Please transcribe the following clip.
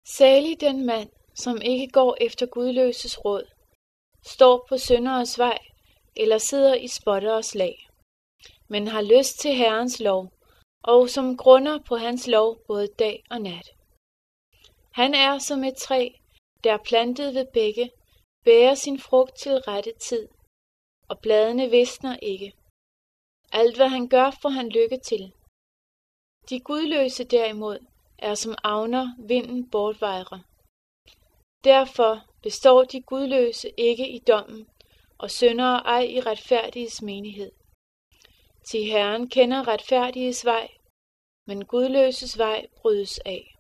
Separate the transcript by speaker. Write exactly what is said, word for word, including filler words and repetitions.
Speaker 1: Salig den mand, som ikke går efter gudløses råd, står på synderes vej, eller sidder i spotteres lag, men har lyst til Herrens lov, og som grunder på hans lov både dag og nat. Han er som et træ, der er plantet ved bække, bærer sin frugt til rette tid, og bladene visner ikke. Alt hvad han gør, får han lykke til. De gudløse derimod er som avner, vinden bortvejrer. Derfor består de gudløse ikke i dommen, og syndere ej i retfærdiges menighed. Til Herren kender retfærdiges vej, men gudløses vej brydes af.